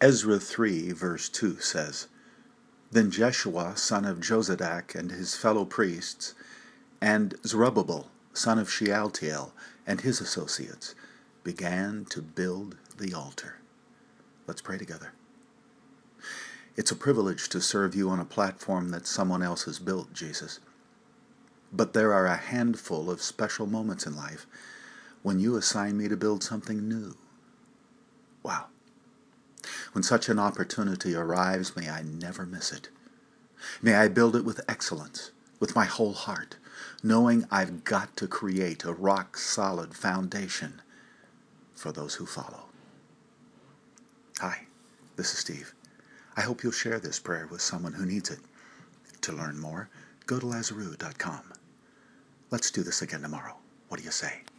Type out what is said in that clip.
Ezra 3, verse 2 says, Then Jeshua, son of Jozadak, and his fellow priests, and Zerubbabel, son of Shealtiel, and his associates, began to build the altar. Let's pray together. It's a privilege to serve you on a platform that someone else has built, Jesus. But there are a handful of special moments in life when you assign me to build something new. Wow. When such an opportunity arrives, may I never miss it. May I build it with excellence, with my whole heart, knowing I've got to create a rock-solid foundation for those who follow. Hi, this is Steve. I hope you'll share this prayer with someone who needs it. To learn more, go to Lazaroo.com. Let's do this again tomorrow. What do you say?